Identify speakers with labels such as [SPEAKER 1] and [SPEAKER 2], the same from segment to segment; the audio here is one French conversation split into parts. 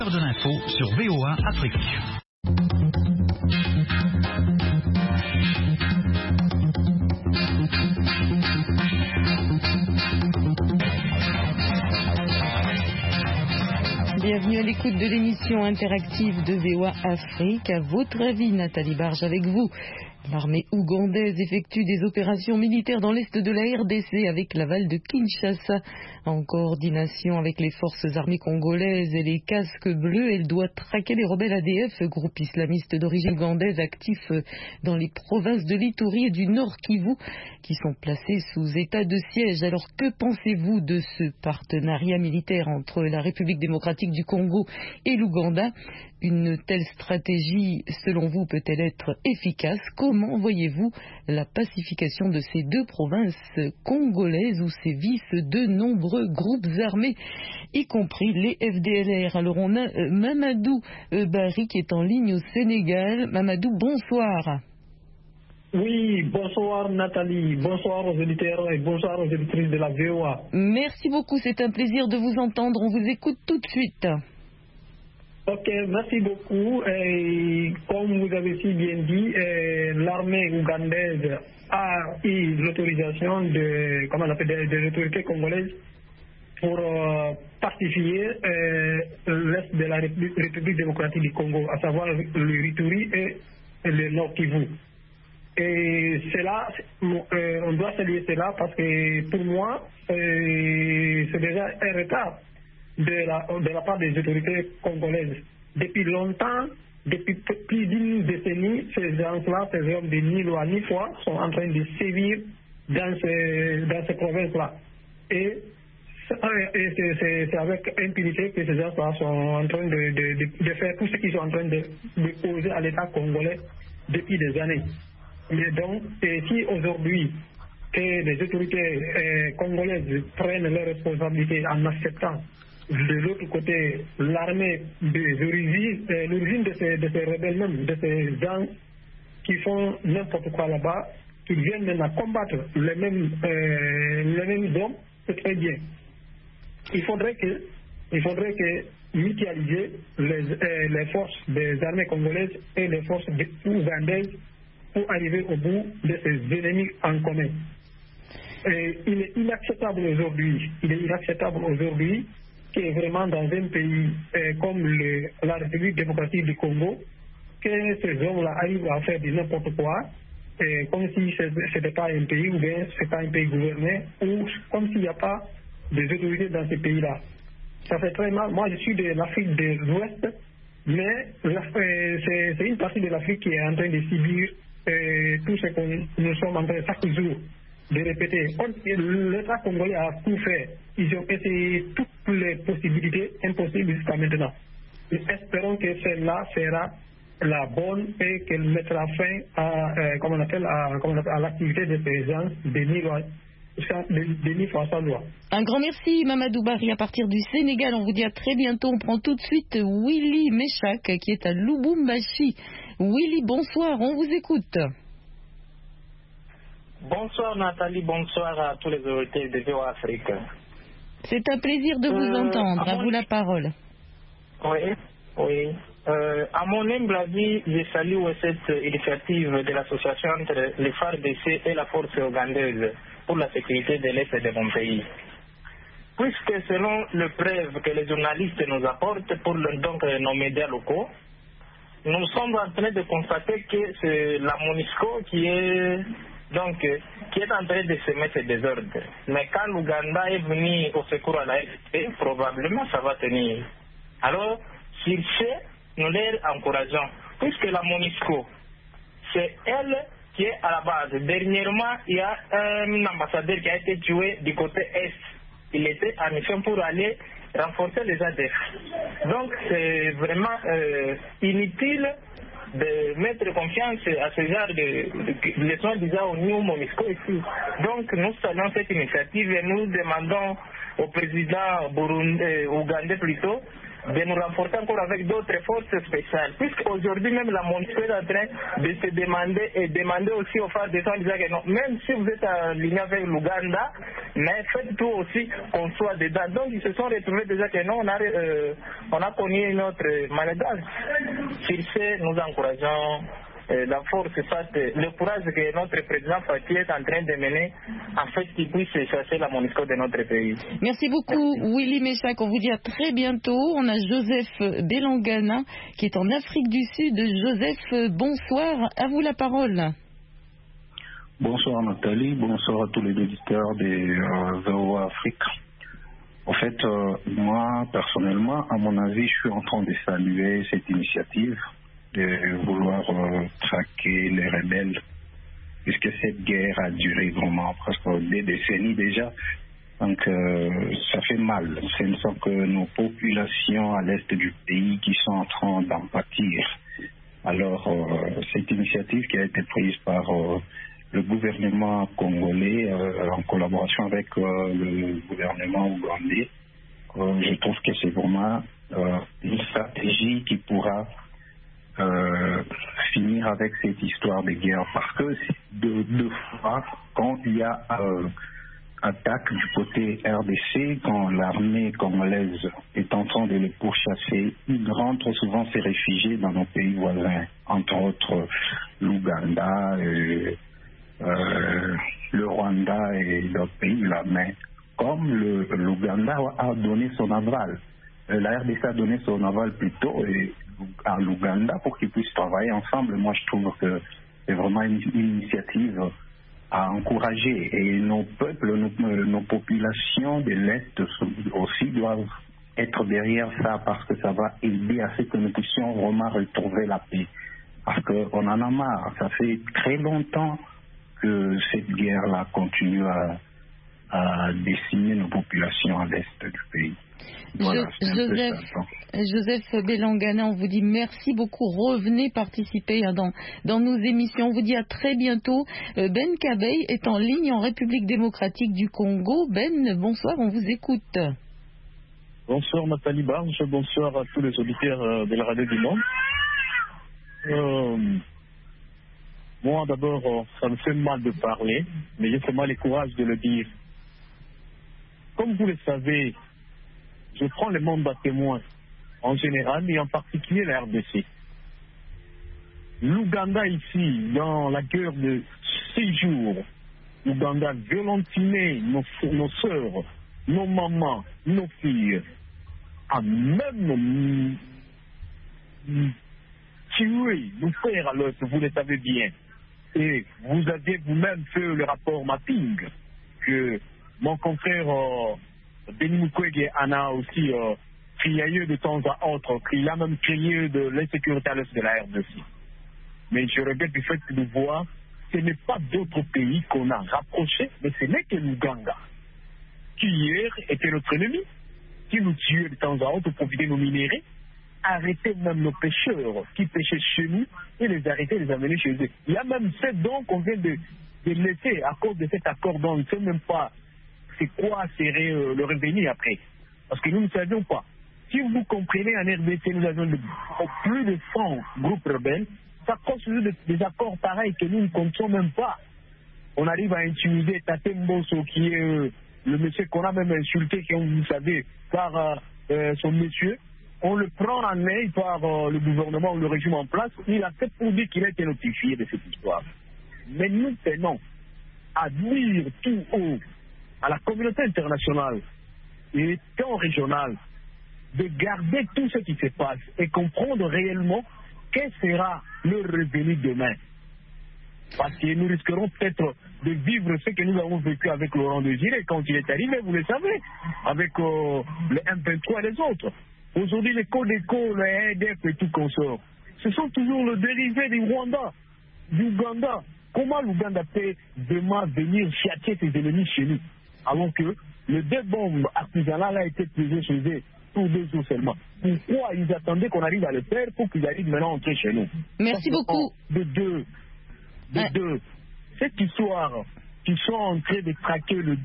[SPEAKER 1] De l'info sur VOA Afrique.
[SPEAKER 2] Bienvenue à l'écoute de l'émission interactive de VOA Afrique. À votre avis, Nathalie Barge avec vous. L'armée ougandaise effectue des opérations militaires dans l'est de la RDC avec l'aval de Kinshasa. En coordination avec les forces armées congolaises et les casques bleus, elle doit traquer les rebelles ADF, groupe islamiste d'origine ougandaise actif dans les provinces de l'Ituri et du Nord Kivu, qui sont placés sous état de siège. Alors que pensez-vous de ce partenariat militaire entre la République démocratique du Congo et l'Ouganda ? Une telle stratégie, selon vous, peut-elle être efficace ? Comment voyez-vous la pacification de ces deux provinces congolaises où sévissent de nombreux groupes armés, y compris les FDLR ? Alors on a Mamadou Barry qui est en ligne au Sénégal. Mamadou, bonsoir.
[SPEAKER 3] Oui, bonsoir Nathalie, bonsoir aux auditeurs et bonsoir aux auditrices de la VOA.
[SPEAKER 2] Merci beaucoup, c'est un plaisir de vous entendre. On vous écoute tout de suite.
[SPEAKER 3] Ok, merci beaucoup. Et comme vous avez si bien dit, l'armée ougandaise a eu l'autorisation des autorités congolaises pour pacifier l'est de la République démocratique du Congo, à savoir le Ituri et le Nord Kivu. Et cela, on doit saluer cela parce que pour moi, c'est déjà un retard de la part des autorités congolaises. Depuis longtemps, depuis plus d'une décennie, ces gens-là, ces hommes de ni loi ni foi, sont en train de sévir dans ces provinces-là. Et c'est avec impunité que ces gens-là sont en train de faire tout ce qu'ils sont en train de poser à l'État congolais depuis des années. Mais donc, si aujourd'hui que les autorités congolaises prennent leurs responsabilités en acceptant de l'autre côté l'armée l'origine de ces rebelles même, de ces gens qui font n'importe quoi là-bas, qui viennent maintenant combattre les mêmes hommes, c'est très bien. Il faudrait que mutualiser les forces des armées congolaises et les forces ougandaises pour arriver au bout de ces ennemis en commun. Et il est inacceptable aujourd'hui que vraiment dans un pays comme la République démocratique du Congo, que ces hommes-là arrivent à faire du n'importe quoi, comme si ce n'était pas un pays ou bien ce n'est pas un pays gouverné, ou comme s'il n'y a pas des autorités dans ces pays-là. Ça fait très mal. Moi, je suis de l'Afrique de l'Ouest, mais c'est une partie de l'Afrique qui est en train de subir tout ce que nous sommes en train chaque jour de répéter. L'État congolais a tout fait. Ils ont essayé toutes les possibilités impossibles jusqu'à maintenant. Nous espérons que celle-là sera la bonne et qu'elle mettra fin à l'activité de ces gens de ni-foi sans loi.
[SPEAKER 2] Un grand merci Mamadou Barry à partir du Sénégal. On vous dit à très bientôt. On prend tout de suite Willy Meshak qui est à Lubumbashi. Willy, bonsoir, on vous écoute.
[SPEAKER 4] Bonsoir Nathalie, bonsoir à tous les autorités de VOA Afrique.
[SPEAKER 2] C'est un plaisir de vous entendre, à vous la parole.
[SPEAKER 4] Oui. À mon humble avis, je salue cette initiative de l'association entre les FARDC et la force ougandaise pour la sécurité de l'Est de mon pays. Puisque selon les preuves que les journalistes nous apportent pour nos médias locaux, nous sommes en train de constater que c'est la MONUSCO qui est en train de semer ces désordres. Mais quand l'Ouganda est venu au secours à la RDC, probablement ça va tenir. Alors, sur ce, nous les encourageons. Puisque la MONUSCO, c'est elle qui est à la base. Dernièrement, il y a un ambassadeur qui a été tué du côté Est. Il était en mission pour aller renforcer les ADF. Donc, c'est vraiment inutile de mettre confiance à ce genre de soi-disant au New MONUSCO ici. Donc nous saluons cette initiative et nous demandons au président ougandais plutôt de nous renforcer encore avec d'autres forces spéciales. Puisqu'aujourd'hui même la MONUSCO est en train de se demander et demander aussi aux phares de sang disant que non, même si vous êtes en ligne avec l'Ouganda, mais faites tout aussi qu'on soit dedans. Donc ils se sont retrouvés déjà que non, on a connu notre manigance. Sur ce, nous encourageons la force, le courage que notre président Faty est en train de mener, en fait, qu'il puisse chasser la MONUSCO de notre pays.
[SPEAKER 2] Merci beaucoup, Willy Meshack. On vous dit à très bientôt. On a Joseph Belangana qui est en Afrique du Sud. Joseph, bonsoir. À vous la parole.
[SPEAKER 5] Bonsoir Nathalie, bonsoir à tous les auditeurs des VOA Afrique. En fait, moi, personnellement, à mon avis, je suis en train de saluer cette initiative de vouloir traquer les rebelles, puisque cette guerre a duré vraiment presque des décennies déjà. Donc ça fait mal. Ce ne sont que nos populations à l'est du pays qui sont en train d'en pâtir. Alors cette initiative qui a été prise par le gouvernement congolais en collaboration avec le gouvernement ougandais, je trouve que c'est vraiment une stratégie qui pourra finir avec cette histoire de guerre, parce que deux fois, quand il y a attaque du côté RDC, quand l'armée congolaise est en train de les pourchasser, ils rentrent souvent ces réfugiés dans nos pays voisins, entre autres l'Ouganda, le Rwanda et d'autres pays là. Mais comme l'Ouganda a donné son aval, la RDC a donné son aval plutôt à l'Ouganda pour qu'ils puissent travailler ensemble. Moi, je trouve que c'est vraiment une initiative à encourager. Et nos peuples, nos populations de l'Est aussi doivent être derrière ça, parce que ça va aider à ce que nous puissions vraiment retrouver la paix. Parce qu'on en a marre. Ça fait très longtemps que cette guerre-là continue à décimer nos populations à l'Est du pays. Voilà,
[SPEAKER 2] Joseph Belangana, on vous dit merci beaucoup. Revenez participer dans nos émissions. On vous dit à très bientôt. Ben Kabey est en ligne en République démocratique du Congo. Ben, bonsoir, on vous écoute.
[SPEAKER 6] Bonsoir Nathalie Barge, bonsoir à tous les auditeurs de la radio du monde. Moi d'abord, ça me fait mal de parler, mais j'ai vraiment le courage de le dire. Comme vous le savez, je prends le monde à témoin en général et en particulier la RDC. L'Ouganda ici, dans la guerre de 6 jours, l'Ouganda violentinait nos sœurs, nos mamans, nos filles, a même tué nos frères à l'autre, vous le savez bien. Et vous aviez vous-même fait le rapport mapping que mon confrère Denis Mukwege en a aussi crié de temps à autre, qu'il a même crié de l'insécurité à l'est de la RDC. Mais je regrette du fait de voir que ce n'est pas d'autres pays qu'on a rapprochés, mais ce n'est que l'Ouganda, qui hier était notre ennemi, qui nous tuait de temps à autre pour profiter de nos minéraux, arrêter même nos pêcheurs qui pêchaient chez nous et les arrêter, les amener chez eux. Il y a même 7 dons qu'on vient de laisser à cause de cet accord dont on ne sait même pas c'est quoi serait le revenu après. Parce que nous ne savions pas. Si vous comprenez, en RDC, nous avions plus de 100 groupes rebelles. Ça cause des accords pareils que nous ne comptons même pas. On arrive à intimider Tate Mbosso, qui est le monsieur qu'on a même insulté, comme vous savez, par son monsieur. On le prend en main par le gouvernement ou le régime en place. Il a fait pour dire qu'il a été notifié de cette histoire. Mais nous tenons à dire tout haut à la communauté internationale et tant régionale de garder tout ce qui se passe et comprendre réellement quel sera le revenu demain. Parce que nous risquerons peut-être de vivre ce que nous avons vécu avec Laurent Désiré quand il est arrivé, vous le savez, avec le M23 et les autres. Aujourd'hui, les Codeco, le EDF et tout consort, ce sont toujours le dérivé du Rwanda, du Ouganda. Comment l'Ouganda peut demain venir châtier ses ennemis chez nous, alors que le 2 bombes artisanales a été posé chez eux pour 2 jours seulement? Pourquoi ils attendaient qu'on arrive à le faire pour qu'ils arrivent maintenant à entrer chez nous?
[SPEAKER 2] Merci beaucoup.
[SPEAKER 6] De deux. Cette histoire qu'ils sont en train de traquer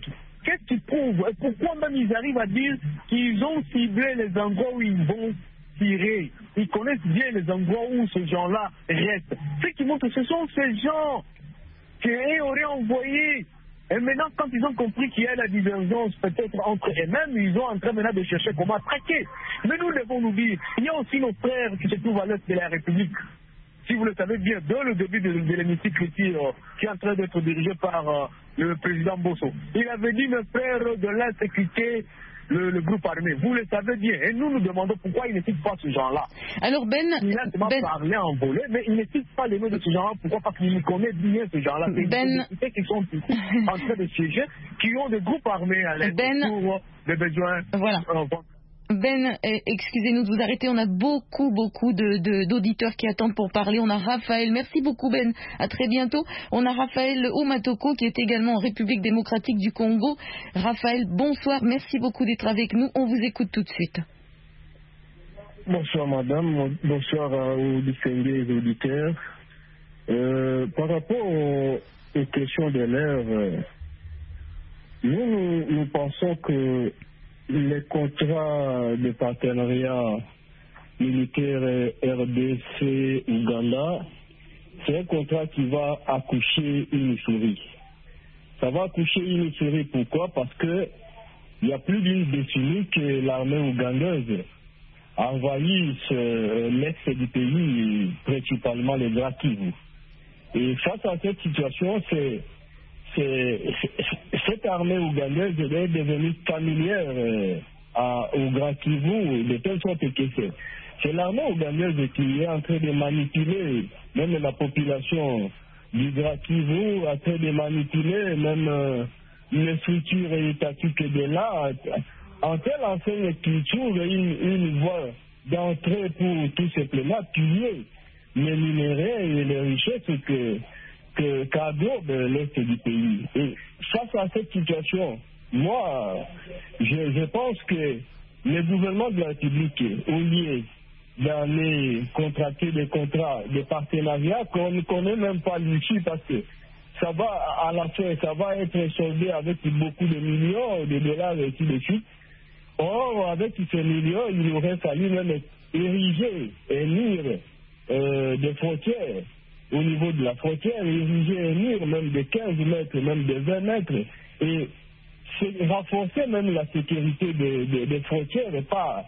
[SPEAKER 6] qu'est-ce qui prouve? Et pourquoi même ils arrivent à dire qu'ils ont ciblé les endroits où ils vont tirer? Ils connaissent bien les endroits où ces gens-là restent. Ce qui montre que ce sont ces gens qu'ils auraient envoyés. Et maintenant, quand ils ont compris qu'il y a la divergence peut-être entre eux-mêmes, ils sont en train maintenant de chercher comment traquer. Mais nous devons nous dire, il y a aussi nos frères qui se trouvent à l'est de la République. Si vous le savez bien, dans le début de l'hémicycle qui est en train d'être dirigé par le président Bosso, il avait dit, mes frères de l'Est, quitter le groupe armé. Vous le savez bien. Et nous nous demandons pourquoi ils ne citent pas ce genre-là.
[SPEAKER 2] Alors
[SPEAKER 6] il a seulement parlé en volée, mais il ne cite pas les noms de ce genre-là. Pourquoi? Parce qu'il connaît bien ce genre-là. C'est des qui sont ici en train de siéger, qui ont des groupes armés à l'aide pour des besoins.
[SPEAKER 2] Voilà. Excusez-nous de vous arrêter, on a beaucoup d'auditeurs qui attendent pour parler. On a Raphaël, merci beaucoup Ben, à très bientôt. On a Raphaël Omatoko qui est également en République démocratique du Congo. Raphaël, bonsoir, merci beaucoup d'être avec nous, on vous écoute tout de suite.
[SPEAKER 7] Bonsoir madame, bonsoir aux distingués auditeurs. Par rapport aux questions de l'heure, nous pensons que les contrats de partenariat militaire RDC-Ouganda, c'est un contrat qui va accoucher une souris. Ça va accoucher une souris, pourquoi? Parce que il y a plus d'une décennie que l'armée ougandaise envahisse l'est du pays, principalement les Grands Kivu. Et face à cette situation, cette armée ougandaise est devenue familière au Grand Kivu, de telle sorte que c'est l'armée ougandaise qui est en train de manipuler même la population du Grand Kivu, en train de manipuler même les structures étatiques de là, en telle enseigne qui trouve une voie d'entrée pour tout simplement piller les minéraux et les richesses qu'aglobe l'est du pays. Et face à cette situation, moi, je pense que le gouvernement de la République, au lieu d'aller contracter des contrats de partenariat qu'on ne connaît même pas l'issue, parce que ça va à la fin, ça va être soldé avec beaucoup de millions de dollars et ainsi de suite. Or, avec ces millions, il aurait fallu même ériger un mur de frontières au niveau de la frontière, ériger un mur même de 15 mètres, même de 20 mètres, et renforcer même la sécurité des frontières, et pas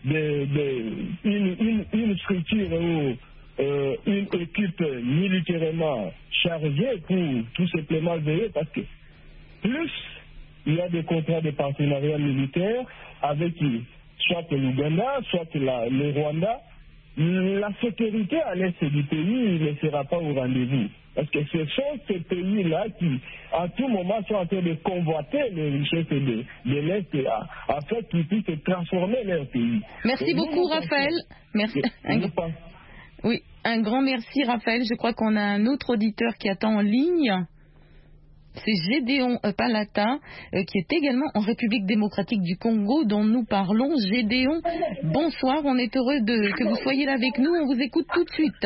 [SPEAKER 7] une structure ou une équipe militairement chargée pour tout simplement veiller, parce que plus il y a des contrats de partenariat militaire avec soit l'Ouganda, soit le Rwanda, la sécurité à l'est du pays ne sera pas au rendez-vous. Parce que ce sont ces pays-là qui, à tout moment, sont en train de convoiter les richesses de l'Est afin qu'ils puissent transformer leur pays.
[SPEAKER 2] Merci beaucoup, Raphaël. Merci. Oui, un grand merci, Raphaël. Je crois qu'on a un autre auditeur qui attend en ligne. C'est Gédéon Palata, qui est également en République démocratique du Congo, dont nous parlons. Gédéon, bonsoir, on est heureux que vous soyez là avec nous, on vous écoute tout de suite.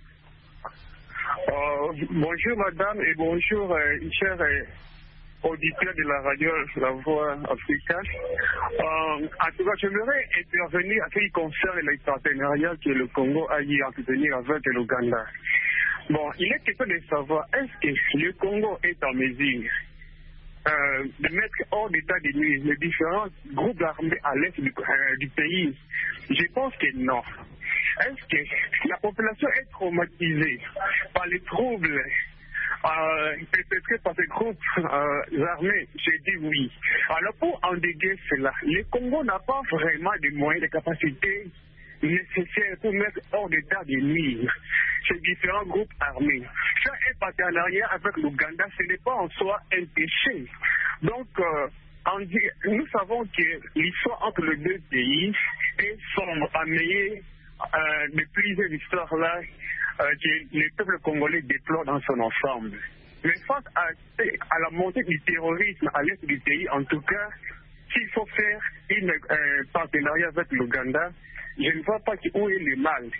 [SPEAKER 8] Bonjour madame et bonjour chers auditeurs de la radio La Voix africaine. En tout cas, j'aimerais intervenir à ce qui concerne les partenariats que le Congo a eu à entretenir avec l'Ouganda. Bon, il est question de savoir, est-ce que le Congo est en mesure de mettre hors d'état de nuire les différents groupes armés à l'est du pays? Je pense que non. Est-ce que la population est traumatisée par les troubles perpétrés par ces groupes armés? J'ai dit oui. Alors pour endiguer cela, le Congo n'a pas vraiment de moyens, de capacités nécessaires pour mettre hors d'état de nuire ces différents groupes armés. Faire un partenariat avec l'Ouganda, ce n'est pas en soi un péché. Donc, nous savons que l'histoire entre les deux pays est sombre, amenée de plusieurs histoires-là que le peuple congolais déplore dans son ensemble. Mais face à la montée du terrorisme à l'est du pays, en tout cas, s'il faut faire un partenariat avec l'Ouganda, je ne vois pas où est le mal.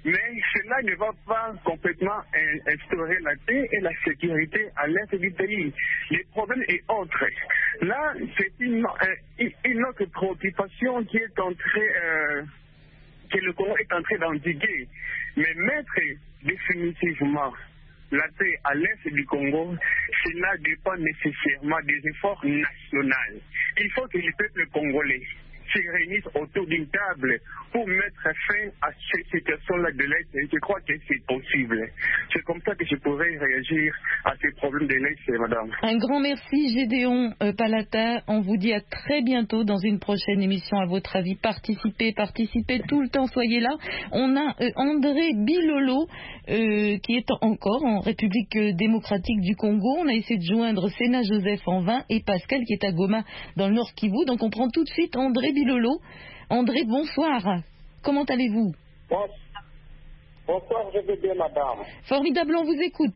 [SPEAKER 8] Mais cela ne va pas complètement instaurer la paix et la sécurité à l'est du pays. Le problème est autre. Là, c'est une autre préoccupation qui est en train, que le Congo est en train d'endiguer. Mais mettre définitivement la paix à l'est du Congo, cela dépend nécessairement des efforts nationaux. Il faut que le peuple congolais se réunissent autour d'une table pour mettre fin à cette situation-là de l'Est. Et je crois que c'est possible. C'est comme ça que je pourrais réagir à ces problèmes de l'Est, madame.
[SPEAKER 2] Un grand merci, Gédéon Palata. On vous dit à très bientôt dans une prochaine émission. À votre avis, participez tout le temps, soyez là. On a André Bilolo qui est encore en République démocratique du Congo. On a essayé de joindre Sénat Joseph en vain et Pascal qui est à Goma dans le Nord Kivu. Donc on prend tout de suite André Bilolo. André, bonsoir. Comment allez-vous?
[SPEAKER 9] Bonsoir, je vais bien, madame.
[SPEAKER 2] Formidable, on vous écoute.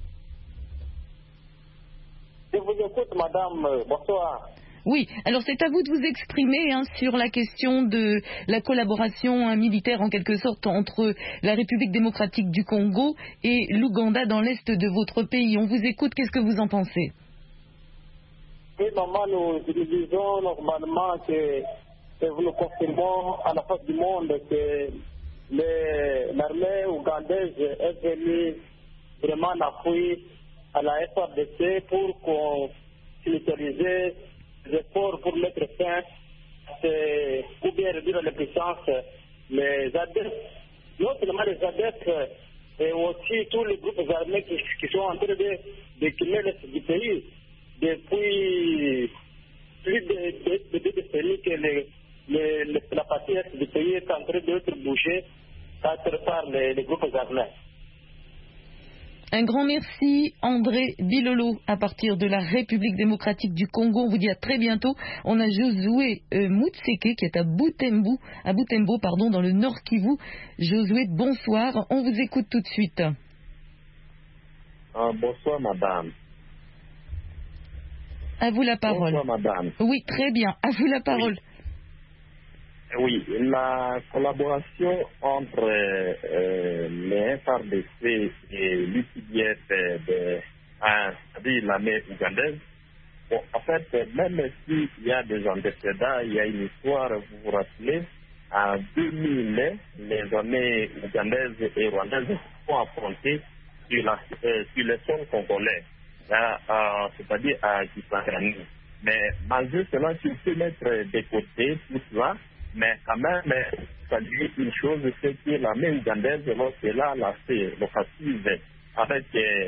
[SPEAKER 9] Je vous écoute, madame. Bonsoir.
[SPEAKER 2] Oui, alors c'est à vous de vous exprimer sur la question de la collaboration militaire en quelque sorte entre la République démocratique du Congo et l'Ouganda dans l'est de votre pays. On vous écoute, qu'est-ce que vous en pensez?
[SPEAKER 9] Oui, maman, nous disons normalement que nous le confirmons à la face du monde que l'armée ougandaise est venue vraiment en appui à la FARDC pour qu'on militariser les efforts pour mettre fin ou bien réduire les puissances, les ADF, non seulement les ADF, et aussi tous les groupes armés qui sont en train de quitter l'est du pays. Depuis plus de 2 décennies que la partie est du pays est en train d'être bougée par les groupes armés.
[SPEAKER 2] Un grand merci, André Bilolo, à partir de la République démocratique du Congo. On vous dit à très bientôt. On a Josué Mutseke qui est à Butembo, dans le Nord Kivu. Josué, bonsoir. On vous écoute tout de suite.
[SPEAKER 10] Bonsoir, madame.
[SPEAKER 2] À vous la parole.
[SPEAKER 10] Bonsoir, madame.
[SPEAKER 2] Oui, très bien. À vous la parole.
[SPEAKER 10] Oui, la collaboration entre les FARDC et l'UPDF, c'est-à-dire l'armée ougandaise, bon, en fait, même s'il y a des antécédents, il y a une histoire, vous vous rappelez, en 2000, les armées ougandaises et rwandaises sont affrontées sur le sol congolais, c'est-à-dire à Kisangani. Mais malgré cela, si on peut mettre de côté tout cela, mais quand même, saluer une chose, c'est que l'armée ougandaise, lorsqu'elle a lancé l'offensive avec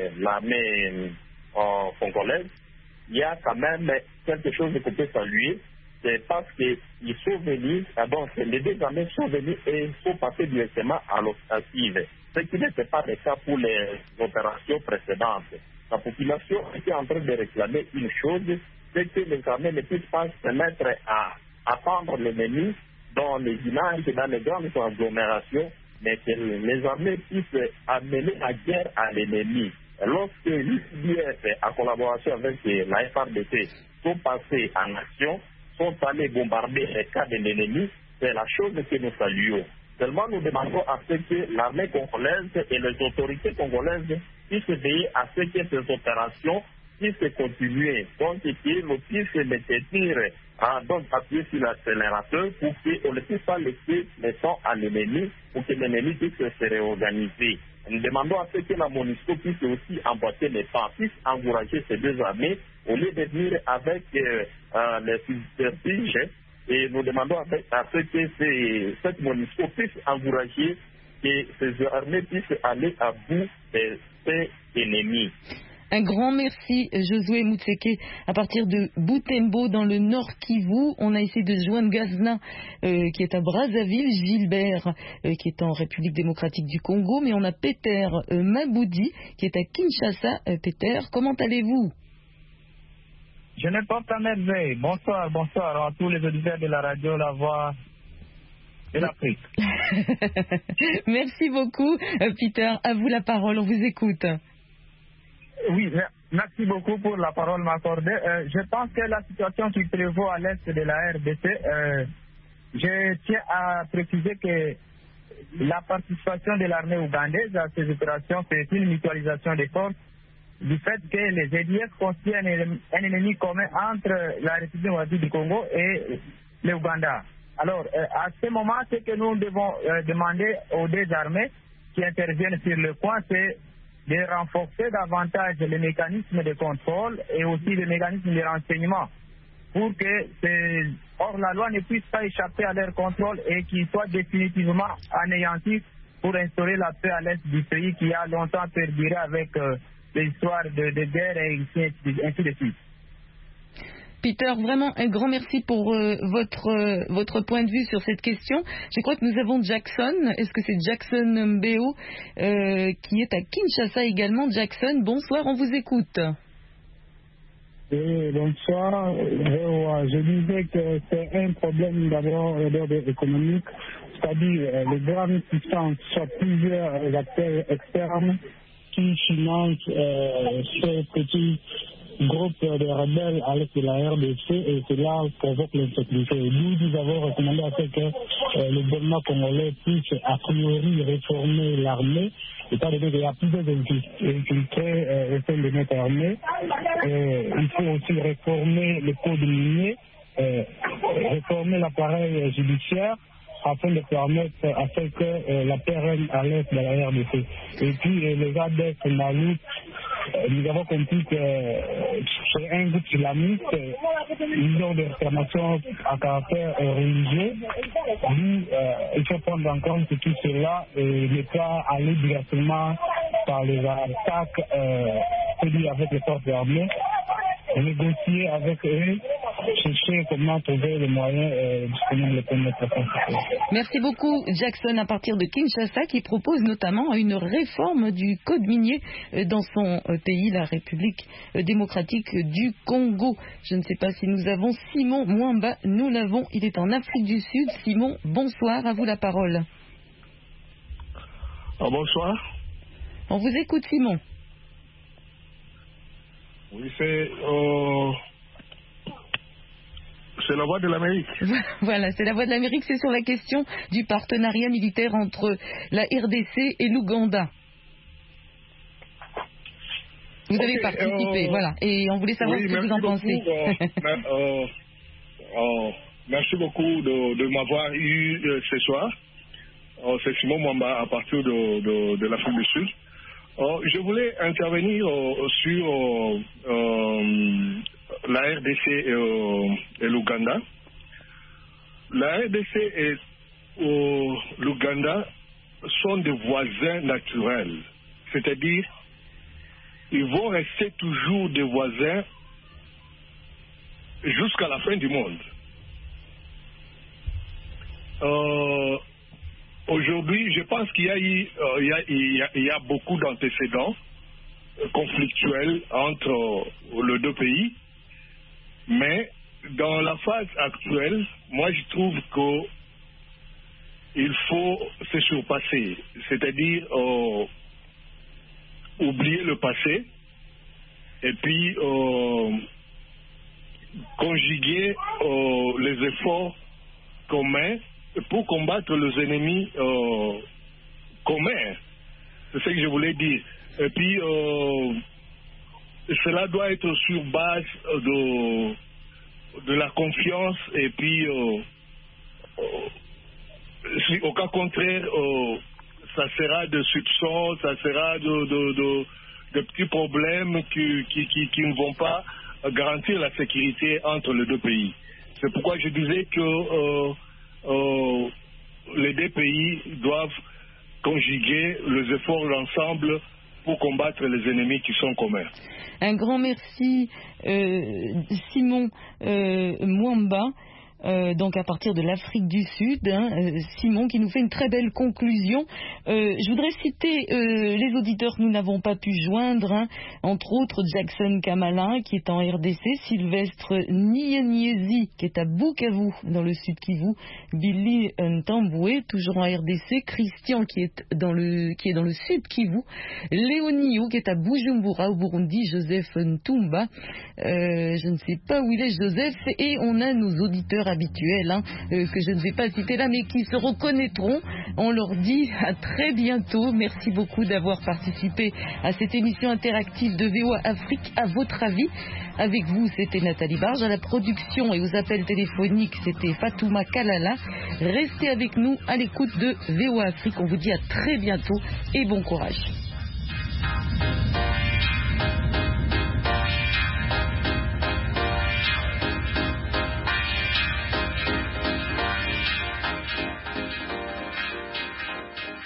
[SPEAKER 10] l'armée congolaise, il y a quand même quelque chose qu'on peut saluer, c'est parce qu'ils sont venus, les deux armées sont venus et sont passés directement à l'offensive, ce qui n'était pas le cas pour les opérations précédentes. La population était en train de réclamer une chose, c'est que les armées ne puissent pas se mettre à attendre l'ennemi dans les villages et dans les grandes agglomérations, mais que les armées puissent amener la guerre à l'ennemi. Lorsque l'UPDF, en collaboration avec la FARDC, sont passés en action, sont allés bombarder les cas de l'ennemi, c'est la chose que nous saluons. Seulement, nous demandons à ce que l'armée congolaise et les autorités congolaises puissent veiller à ce que ces opérations puissent continuer. Donc, qu'ils puissent les tenir, donc appuyer sur l'accélérateur pour qu'on ne puisse pas laisser le temps à l'ennemi, pour que l'ennemi puisse se réorganiser. Nous demandons à ce que la MONUSCO puisse aussi emboîter les pas, puisse encourager ces deux armées au lieu de venir avec les subterfuges. Et nous demandons à ce que cette MONUSCO puisse encourager que ces armées puissent aller à bout de ces ennemis.
[SPEAKER 2] Un grand merci, Josué Mutseke, à partir de Butembo, dans le Nord Kivu. On a essayé de joindre Gazna, qui est à Brazzaville, Gilbert, qui est en République démocratique du Congo, mais on a Peter Maboudi, qui est à Kinshasa. Peter, comment allez-vous?
[SPEAKER 11] Je ne porte à merveille. Bonsoir à tous les auditeurs de la radio La Voix de l'Afrique.
[SPEAKER 2] Merci beaucoup, Peter. À vous la parole, on vous écoute.
[SPEAKER 11] Oui, merci beaucoup pour la parole m'accordée. Je pense que la situation qui prévaut à l'est de la RDC, je tiens à préciser que la participation de l'armée ougandaise à ces opérations, c'est une mutualisation des forces du fait que les EDF constituent un ennemi commun entre la République démocratique du Congo et l'Ouganda. Alors, à ce moment, ce que nous devons demander aux deux armées qui interviennent sur le point, c'est de renforcer davantage les mécanismes de contrôle et aussi les mécanismes de renseignement pour que ces hors-la-loi ne puissent pas échapper à leur contrôle et qu'ils soient définitivement anéantis pour instaurer la paix à l'est du pays qui a longtemps perduré avec des histoires de guerre et ainsi de suite.
[SPEAKER 2] Peter, vraiment un grand merci pour votre point de vue sur cette question. Je crois que nous avons Jackson. Est-ce que c'est Jackson Mbeo qui est à Kinshasa également? Jackson, bonsoir, on vous écoute.
[SPEAKER 12] Oui, bonsoir. Je disais que c'est un problème d'abord d'ordre économique, c'est-à-dire les grandes puissances, soit plusieurs acteurs externes qui financent ces petits groupe de rebelles à l'est de la RDC et cela provoque l'insécurité. Nous avons recommandé à ce que le gouvernement congolais puisse a priori réformer l'armée, étant donné qu'il y a plusieurs infiltrés au sein de notre armée. Il faut aussi réformer le code minier, réformer l'appareil judiciaire afin de permettre à ce que la paix règne à l'est de la RDC. Et puis les ADF Malouk, nous avons compris que c'est un groupe islamiste, ils ont des réclamations à caractère religieux. Il faut prendre en compte tout cela et ne pas aller directement par les attaques avec les forces armées, négocier avec eux, chercher comment trouver les moyens disponibles pour notre construction.
[SPEAKER 2] Merci beaucoup Jackson à partir de Kinshasa qui propose notamment une réforme du code minier dans son pays, la République démocratique du Congo. Je ne sais pas si nous avons Simon Mwamba, nous l'avons, il est en Afrique du Sud. Simon, bonsoir, à vous la parole.
[SPEAKER 13] Bonsoir.
[SPEAKER 2] On vous écoute Simon.
[SPEAKER 13] Oui, c'est la voix de l'Amérique.
[SPEAKER 2] Voilà, c'est la voix de l'Amérique, c'est sur la question du partenariat militaire entre la RDC et l'Ouganda. Vous avez participé, voilà, et on voulait savoir ce que vous en pensez.
[SPEAKER 13] Merci beaucoup de m'avoir eu ce soir. C'est Simon Mwamba à partir de l'Afrique du Sud. Je voulais intervenir sur la RDC et l'Ouganda. La RDC et l'Ouganda sont des voisins naturels. C'est-à-dire, ils vont rester toujours des voisins jusqu'à la fin du monde. Aujourd'hui, je pense qu'il y a beaucoup d'antécédents conflictuels entre les deux pays, mais dans la phase actuelle, moi je trouve qu'il faut se surpasser, c'est-à-dire oublier le passé et puis conjuguer les efforts communs pour combattre les ennemis communs. C'est ce que je voulais dire. Et puis, cela doit être sur base de la confiance et puis, si au cas contraire, ça sera de soupçons, ça sera de petits problèmes qui ne vont pas garantir la sécurité entre les deux pays. C'est pourquoi je disais que les deux pays doivent conjuguer les efforts ensemble pour combattre les ennemis qui sont communs.
[SPEAKER 2] Un grand merci Simon Mwamba. Donc à partir de l'Afrique du Sud, Simon qui nous fait une très belle conclusion. Je voudrais citer les auditeurs que nous n'avons pas pu joindre, entre autres Jackson Kamala qui est en RDC, Sylvestre Nieniezi qui est à Bukavu dans le Sud Kivu, Billy Ntamboué toujours en RDC, Christian qui est dans le Sud Kivu, Léonio qui est à Bujumbura au Burundi, Joseph Ntumba, je ne sais pas où il est Joseph, et on a nos auditeurs auditeurs habituels que je ne vais pas citer là, mais qui se reconnaîtront. On leur dit à très bientôt. Merci beaucoup d'avoir participé à cette émission interactive de VOA Afrique. À votre avis, avec vous, c'était Nathalie Barge. À la production et aux appels téléphoniques, c'était Fatouma Kalala. Restez avec nous à l'écoute de VOA Afrique. On vous dit à très bientôt et bon courage.